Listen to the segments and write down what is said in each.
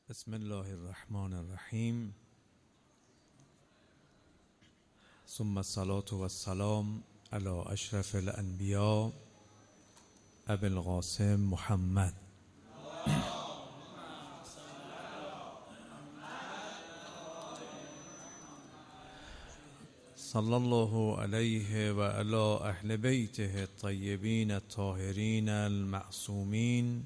بسم الله الرحمن الرحیم ثم الصلاة والسلام علی اشرف الانبیاء ابی القاسم محمد صلی الله علیه و علی اهل بیته الطیبین الطاهرین المعصومین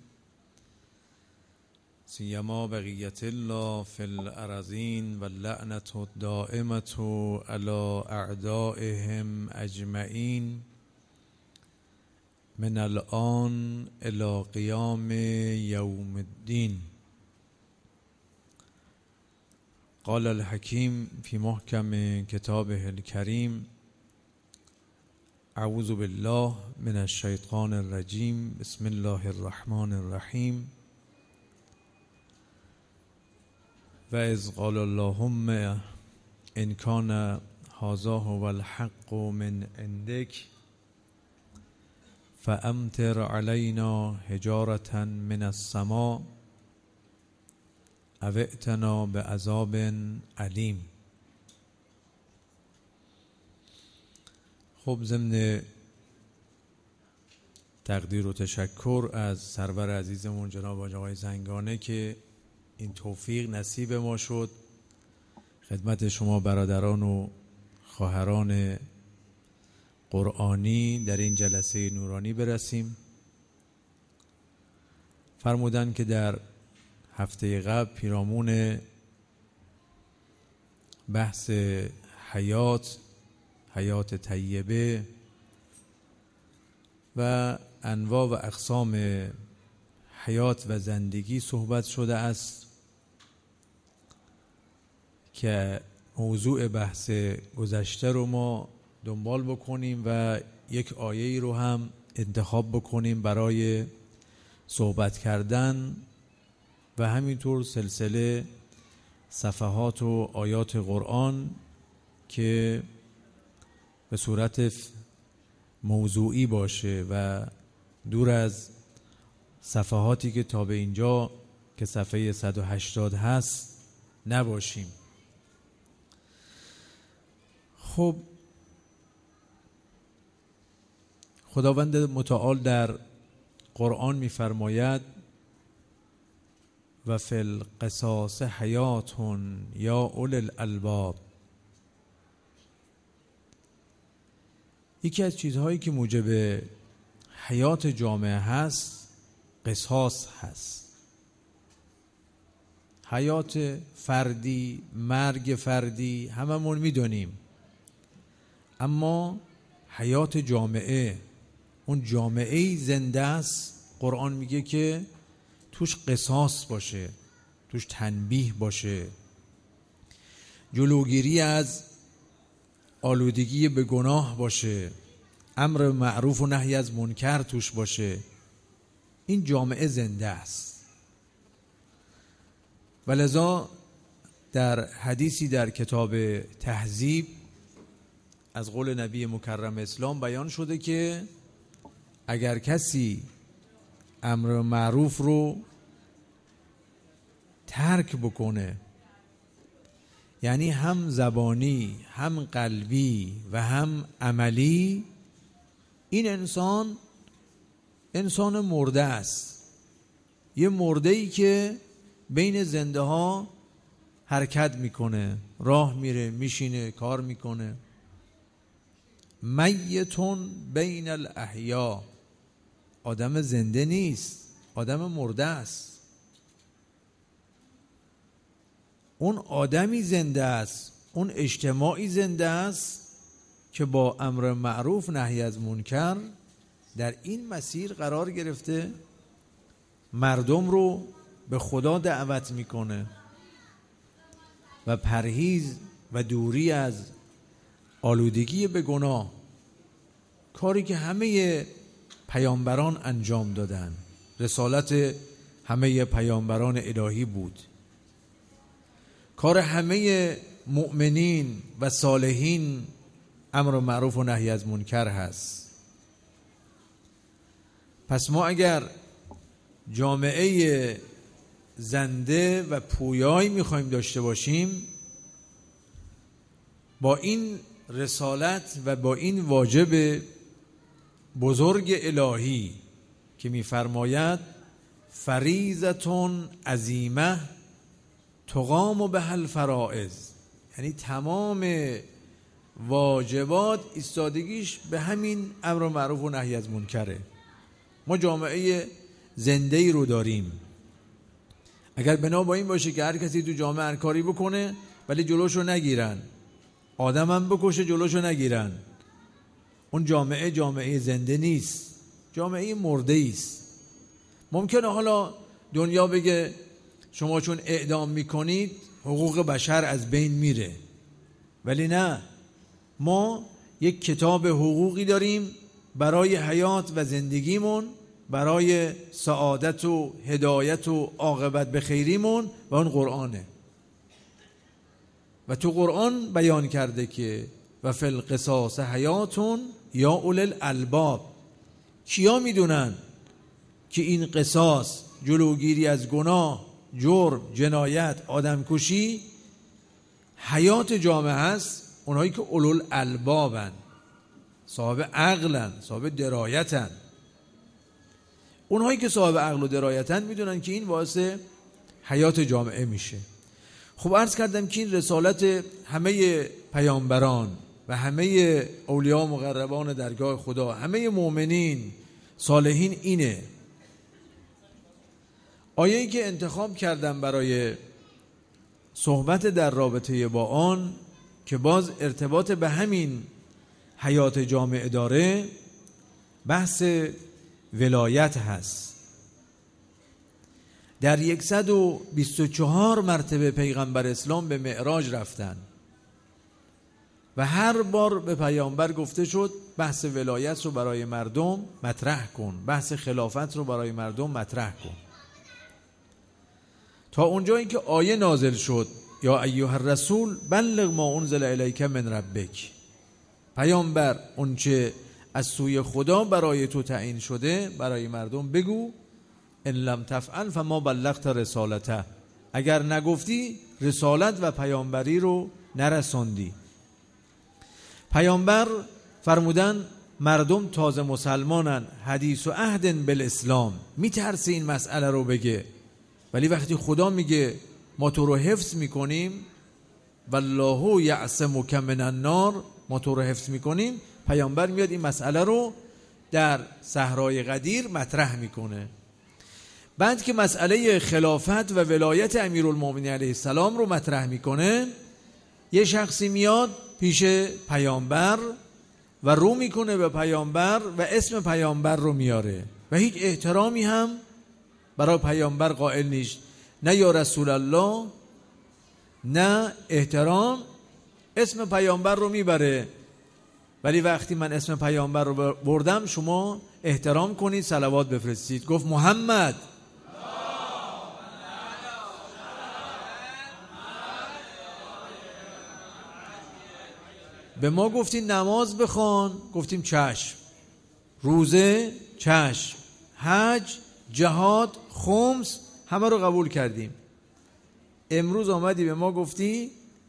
سیما بقیت الله فی الارضین و اللعنة الدائمة علی اعدائهم اجمعین من الآن الی قیام یوم الدین. قال الحکیم فی محکم کتابه الکریم اعوذ بالله من الشیطان الرجیم بسم الله الرحمن الرحیم و اذ قال اللهم ان کان هذا هو الحق من عندک فامطر علینا حجارة من السماء او ائتنا بعذاب علیم. خب ضمن تقدیر و تشکر از سرور عزیزمون جناب آقای زنگانه که این توفیق نصیب ما شد خدمت شما برادران و خواهران قرآنی در این جلسه نورانی برسیم. فرمودن که در هفته قبل پیرامون بحث حیات طیبه و انواع و اقسام حیات و زندگی صحبت شده است که موضوع بحث گذشته رو ما دنبال بکنیم و یک آیه رو هم انتخاب بکنیم برای صحبت کردن و همینطور سلسله صفحات و آیات قرآن که به صورت موضوعی باشه و دور از صفحاتی که تا به اینجا که صفحه 180 هست نباشیم. خب خداوند متعال در قرآن می‌فرماید و فی القصاص حیات یا اولی الالباب. یکی از چیزهایی که موجب حیات جامعه هست قصاص هست. حیات فردی، مرگ فردی هممون میدونیم، اما حیات جامعه، اون جامعه زنده است، قرآن میگه که توش قصاص باشه، توش تنبیه باشه، جلوگیری از آلودگی به گناه باشه، امر معروف و نهی از منکر توش باشه. این جامعه زنده است. ولذا در حدیثی در کتاب تهذیب از قول نبی مکرم اسلام بیان شده که اگر کسی امر معروف رو ترک بکنه، یعنی هم زبانی هم قلبی و هم عملی، این انسان مرده است. یه مرده‌ای که بین زنده ها حرکت میکنه، راه میره، میشینه، کار میکنه. میتون بین الاحیا، آدم زنده نیست، آدم مرده است. اون آدمی زنده است، اون اجتماعی زنده است که با امر معروف نهی از منکر در این مسیر قرار گرفته، مردم رو به خدا دعوت میکنه و پرهیز و دوری از آلودگی به گناه، کاری که همه پیامبران انجام دادن، رسالت همه پیامبران الهی بود، کار همه مؤمنین و صالحین امر معروف و نهی از منکر هست. پس ما اگر جامعه زنده و پویایی میخوایم داشته باشیم، با این رسالت و با این واجب بزرگ الهی که میفرماید فریضتون عظیمه تقام بها الفرائض، یعنی تمام واجبات ایستادگیش به همین امر معروف و نهی از منکره. ما جامعه زنده ای رو داریم. اگر بنا با این باشه که هر کسی تو جامعه هر کاری بکنه ولی جلوشو نگیرن، آدم هم بکشه جلوشو نگیرن، اون جامعه زنده نیست، جامعه مرده است. ممکنه حالا دنیا بگه شما چون اعدام میکنید حقوق بشر از بین میره، ولی نه، ما یک کتاب حقوقی داریم برای حیات و زندگیمون، برای سعادت و هدایت و عاقبت به خیریمون، و اون قرآنه. و تو قرآن بیان کرده که و فی القصاص حیاتون یا اولی الالباب. کیا میدونن که این قصاص، جلوگیری از گناه، جرم، جنایت، آدمکشی حیات جامعه هست؟ اونهایی که اولل البابن، صاحب عقلن، صاحب درایتن. اونهایی که صاحب عقل و درایتن میدونن که این واسه حیات جامعه میشه. خب عرض کردم که این رسالت همه پیامبران و همه اولیاء مقربان درگاه خدا، همه مؤمنین صالحین اینه. آیه‌ای که انتخاب کردم برای صحبت در رابطه با آن که باز ارتباط به همین حیات جامعه داره، بحث ولایت هست. در 124 مرتبه پیغمبر اسلام به معراج رفتن و هر بار به پیامبر گفته شد بحث ولایت رو برای مردم مطرح کن، بحث خلافت رو برای مردم مطرح کن، تا اونجایی که آیه نازل شد یا ایها الرسول بلغ ما انزل الیک من ربک. پیامبر اونچه از سوی خدا برای تو تعیین شده برای مردم بگو. ان لم تفعل فما بلغت رسالته. اگر نگفتی رسالت و پیامبری رو نرساندی. پیامبر فرمودن مردم تازه مسلمانن، حدیث و عهد بالاسلام، میترسه این مسئله رو بگه، ولی وقتی خدا میگه ما تو رو حفظ میکنیم، والله یعصمک من النار، ما تو رو حفظ میکنیم، پیامبر میاد این مسئله رو در صحرای غدیر مطرح میکنه. بعد که مسئله خلافت و ولایت امیرالمومنین علیه السلام رو مطرح میکنه، یه شخصی میاد پیش پیامبر و رو میکنه به پیامبر و اسم پیامبر رو میاره و هیچ احترامی هم برای پیامبر قائل نیست، نه یا رسول الله، نه احترام، اسم پیامبر رو میبره. ولی وقتی من اسم پیامبر رو بردم شما احترام کنید، صلوات بفرستید. گفت محمد. به ما گفتین نماز بخوان، گفتیم چشم، روزه چشم، حج، جهاد، خمس، همه رو قبول کردیم. امروز آمدی به ما گفتی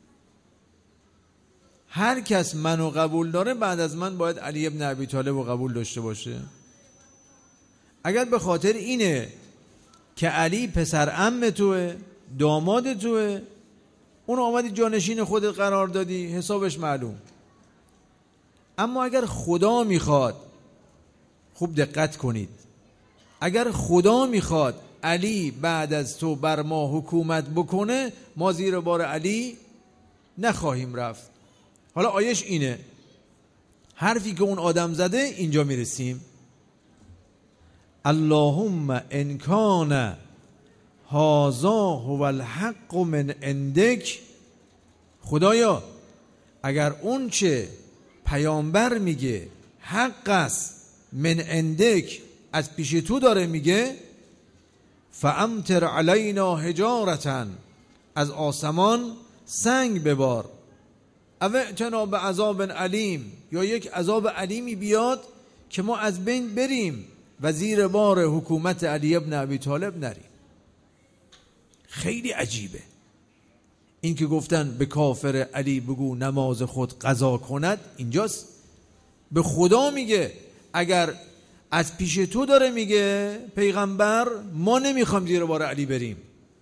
هر کس منو قبول داره بعد از من باید علی ابن ابی طالب رو قبول داشته باشه. اگر به خاطر اینه که علی پسر عم توه، داماد توه، اون آمدی جانشین خودت قرار دادی، حسابش معلوم. اما اگر خدا میخواد، خوب دقت کنید، اگر خدا میخواد علی بعد از تو بر ما حکومت بکنه، ما زیر بار علی نخواهیم رفت. حالا آیش اینه، حرفی که اون آدم زده اینجا میرسیم. اللهم ان کان هذا هو الحق من عندک. خدایا اگر اون چه پیامبر میگه حق است، من عندک، از پیش تو داره میگه، فامطر علینا حجارة، از آسمان سنگ ببار، او ائتنا بعذاب علیم، یا یک عذاب علیمی بیاد که ما از بین بریم و زیر بار حکومت علی ابن ابی طالب نریم. خیلی عجیبه. این که گفتن به کافر علی بگو نماز خود قضا کند، اینجاست. به خدا میگه اگر از پیش تو داره میگه پیغمبر ما نمیخوام زیر بار علی بریم.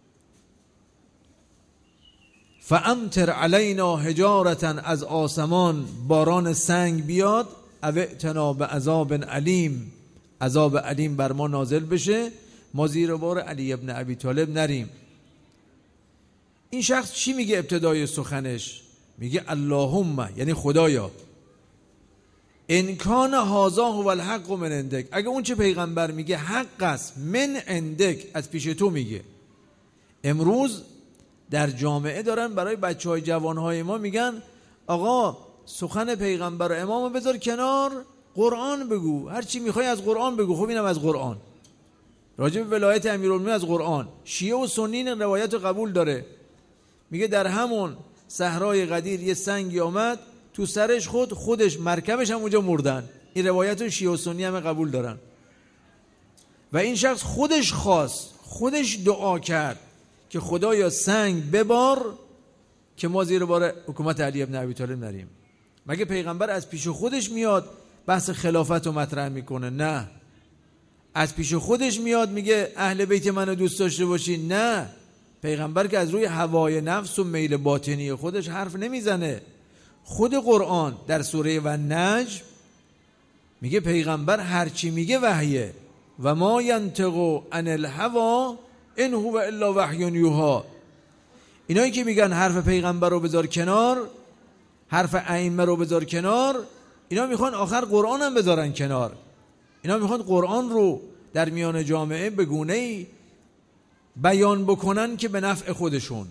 فامطر علینا حجارة، از آسمان باران سنگ بیاد، او ائتنا بعذاب علیم، عذاب علیم بر ما نازل بشه، ما زیر بار علی ابن ابی طالب نریم. این شخص چی میگه ابتدای سخنش؟ میگه اللهم، یعنی خدایا، ان کان هذا هو الحق من عندک، اگه اون چه پیغمبر میگه حق است، من عندک، از پیش تو میگه. امروز در جامعه دارن برای بچهای جوانهای ما میگن آقا سخن پیغمبر و امامو بذار کنار، قرآن بگو، هر چی میخوای از قرآن بگو. خب اینم از قرآن، راجع به ولایت امیرالمومنین از قرآن. شیعه و سنی این روایت رو قبول داره، میگه در همون صحرای غدیر یه سنگی آمد تو سرش، خودش مرکبش هم اونجا مردن. این روایت رو شیعه و سنی هم قبول دارن. و این شخص خودش خواست، خودش دعا کرد که خدایا سنگ ببار که ما زیر بار حکومت علی ابن ابی طالب نریم. مگه پیغمبر از پیش خودش میاد بحث خلافت رو مطرح میکنه؟ نه. از پیش خودش میاد میگه اهل بیت منو دوست داشته باشی؟ نه. پیغمبر که از روی هوای نفس و میل باطنی خودش حرف نمیزنه. خود قرآن در سوره والنجم میگه پیغمبر هرچی میگه وحیه، و ما ینطق عن الهوی ان هو الا وحی یوحی. اینایی که میگن حرف پیغمبر رو بذار کنار، حرف ائمه رو بذار کنار، اینا میخوان آخر قرآن هم بذارن کنار. اینا میخوان قرآن رو در میان جامعه به گونه‌ای بیان بکنن که به نفع خودشون.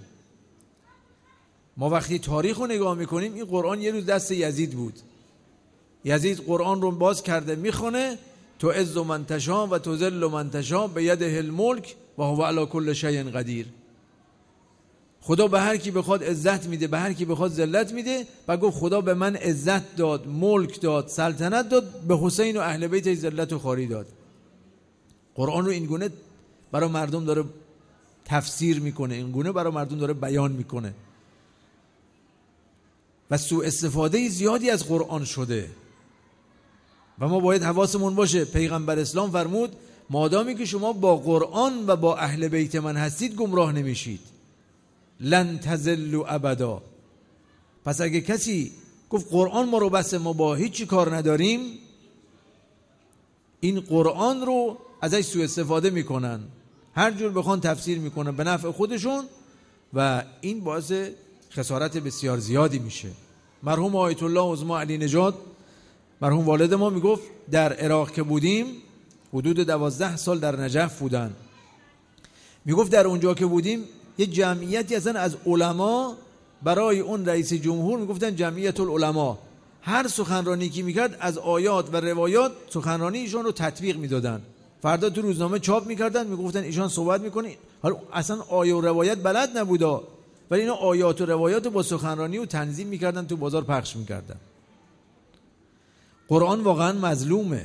ما وقتی تاریخ رو نگاه میکنیم، این قرآن یه روز دست یزید بود. یزید قرآن رو باز کرده میخونه تو عز من تشاء و تذل من تشاء بیده الملک و هو علی کل شیء قدیر. خدا به هر کی بخواد عزت میده، به هر کی بخواد ذلت میده. و گفت خدا به من عزت داد، ملک داد، سلطنت داد، به حسین و اهل بیت ذلت و خواری داد. قرآن رو این گونه برای مردم داره تفسیر میکنه، این گونه برای مردم داره بیان میکنه. و سوء استفاده زیادی از قرآن شده و ما باید حواسمون باشه. پیغمبر اسلام فرمود مادامی که شما با قرآن و با اهل بیت من هستید گمراه نمیشید، لن تضلوا ابدا. پس اگه کسی گفت قرآن ما رو بس، ما با هیچی کار نداریم، این قرآن رو ازش سوء استفاده میکنن، هر جور بخوان تفسیر میکنن به نفع خودشون و این باعث خسارت بسیار زیادی میشه. مرحوم آیت الله عظما علی نژاد، مرحوم والد ما، میگفت در عراق که بودیم، حدود 12 سال در نجف بودن، میگفت در اونجا که بودیم یه جمعیتی اصلا از علما برای اون رئیس جمهور میگفتن جمعیت العلماء. هر سخنرانی که میکرد از آیات و روایات سخنرانی ایشان رو تطبیق میدادن. فردا تو روزنامه چاپ میکردن، میگفتن ایشان صحبت میکنه. حالا اصلا آیه و روایت بلد نبودا، ولی اینا آیات و روایات با سخنرانی و تنظیم میکردن، تو بازار پخش میکردن. قرآن واقعا مظلومه.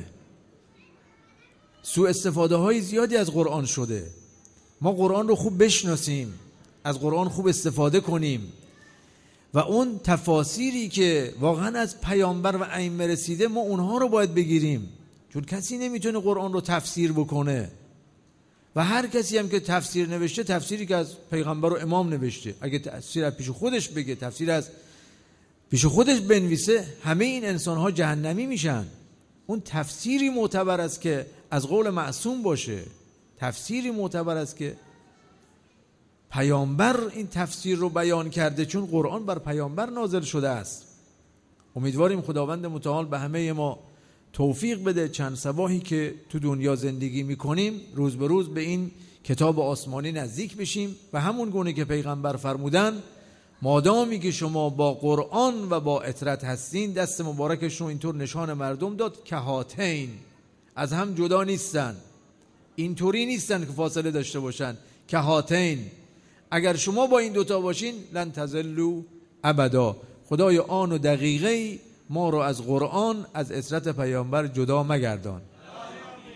سوء استفاده های زیادی از قرآن شده. ما قرآن رو خوب بشناسیم، از قرآن خوب استفاده کنیم و اون تفاسیری که واقعا از پیامبر و ائمه رسیده ما اونها رو باید بگیریم، چون کسی نمیتونه قرآن رو تفسیر بکنه و هر کسی هم که تفسیر نوشته تفسیری که از پیغمبر و امام نوشته، اگه تفسیر از پیش خودش بگه، تفسیر از پیش خودش بنویسه، همه این انسان‌ها جهنمی میشن. اون تفسیری معتبر است که از قول معصوم باشه، تفسیری معتبر است که پیامبر این تفسیر رو بیان کرده، چون قرآن بر پیامبر نازل شده است. امیدواریم خداوند متعال به همه ما توفیق بده چند صباحی که تو دنیا زندگی میکنیم روز به روز به این کتاب آسمانی نزدیک بشیم و همون گونه که پیغمبر فرمودن مادامی که شما با قرآن و با اطرت هستین، دست مبارکشون اینطور نشان مردم داد که هاتین، از هم جدا نیستن، اینطوری نیستن که فاصله داشته باشن، که هاتین، اگر شما با این دوتا باشین لن تضلوا ابدا. خدای آن و دقیقه ما رو از قرآن، از اطرت پیامبر جدا مگردان.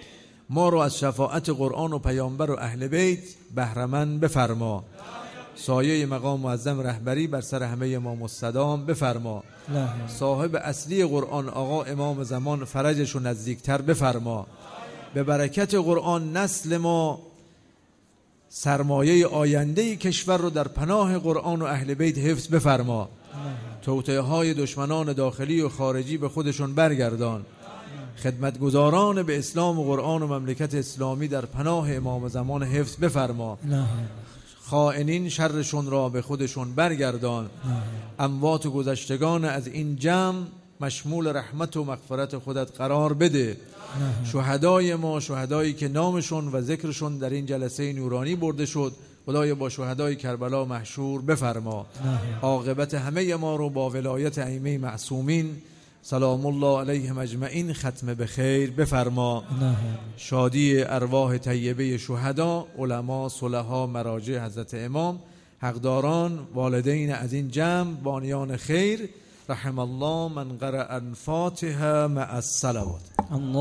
ما رو از شفاعت قرآن و پیامبر و اهل بیت بهره‌مند بفرما. سایه مقام معظم رهبری بر سر همه ما مستدام بفرما. صاحب اصلی قرآن آقا امام زمان فرجش رو نزدیکتر بفرما. به برکت قرآن نسل ما سرمایه آینده کشور رو در پناه قرآن و اهل بیت حفظ بفرما. توطئه های دشمنان داخلی و خارجی به خودشون برگردان. خدمتگزاران به اسلام و قرآن و مملکت اسلامی در پناه امام زمان حفظ بفرما. خائنین شرشون را به خودشون برگردان. اموات و گذشتگان از این جمع مشمول رحمت و مغفرت خودت قرار بده. شهدای ما، شهدایی که نامشون و ذکرشون در این جلسه نورانی برده شد، خدای با شهدای کربلا محشور بفرما. عاقبت همه ما رو با ولایت ائمه معصومین سلام الله علیهم اجمعین ختم به خیر بفرما. شادی ارواح طیبه شهدا، علما، صلحا، مراجع حضرت امام، حقداران، والدین از این جمع، بانیان خیر. رحم الله من قرأ الفاتحه مع الصلوات.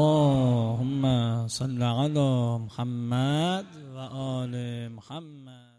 اللهم صل علی محمد و آل محمد.